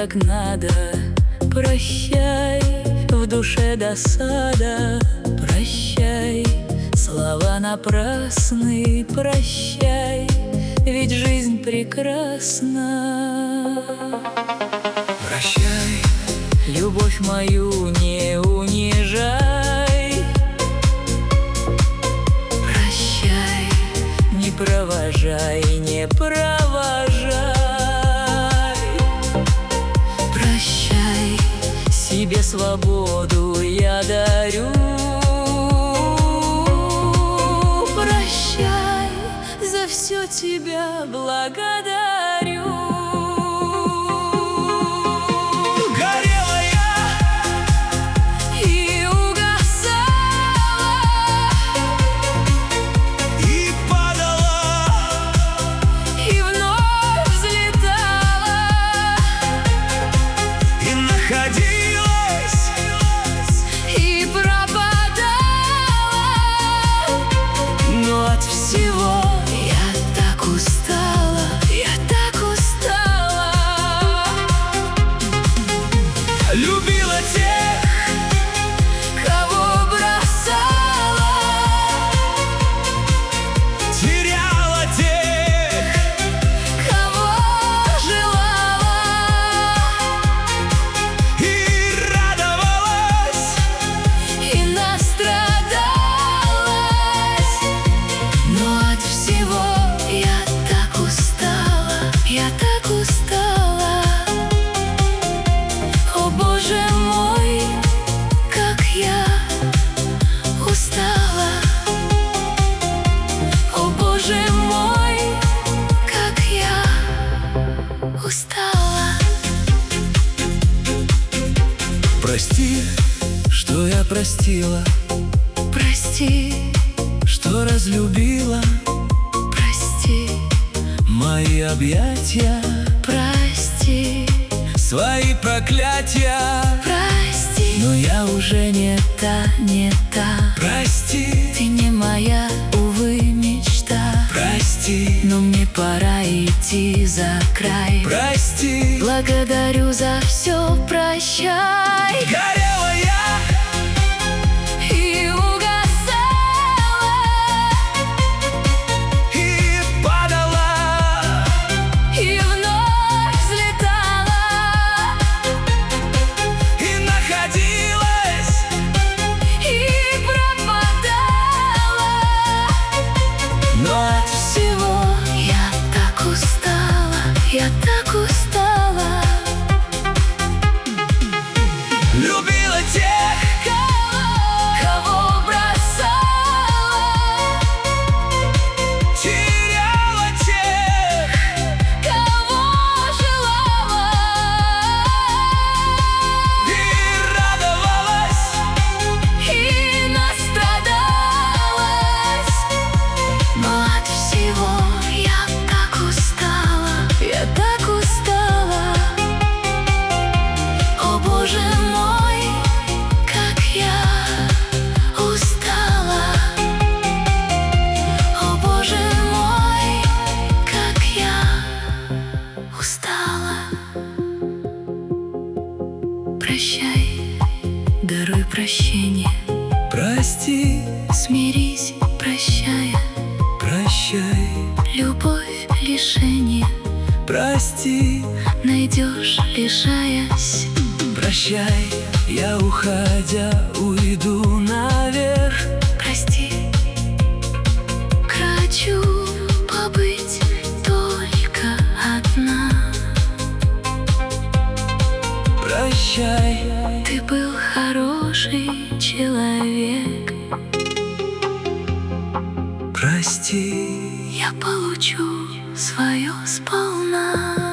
так надо. Прощай, в душе досада. Прощай, слова напрасны. Прощай, ведь жизнь прекрасна. Прощай, любовь мою не унижай. Прощай, не провожай, не провожай. Прощай, себе свободу я дарю. Прощай, за все тебя благодарю. любила тех, кого бросала, теряла тех, кого желала, и радовалась, и настрадалась. Но от всего я так устала, я так устала. О, Боже мой, как я устала. О, Боже мой, как я устала. прости, что я простила, Прости, что разлюбила, прости, мои объятия, прости, свои проклятия. прости. Но я уже Не та, не та. прости, Ты не моя, увы, мечта. прости, Но мне пора идти за край. прости. Благодарю за все, прощай. Горела я И угасала, и падала, и вновь взлетала, и находилась, и пропадала. но От всего я так устала, я так устала. любила тех, Кого бросала, теряла тех, кого желала, и радовалась, и настрадалась. Но от всего я так устала, я так устала. О, Боже мой, как я устала. О, Боже мой, как я устала. Прощай, даруй прощение, прости, смирись, прощая. прощай, Любовь лишение прости, найдешь, лишаясь. прощай, я, уходя, уйду наверх. Прости, хочу побыть только одна. Прощай, Ты был хороший человек. прости. Я получу свое сполна.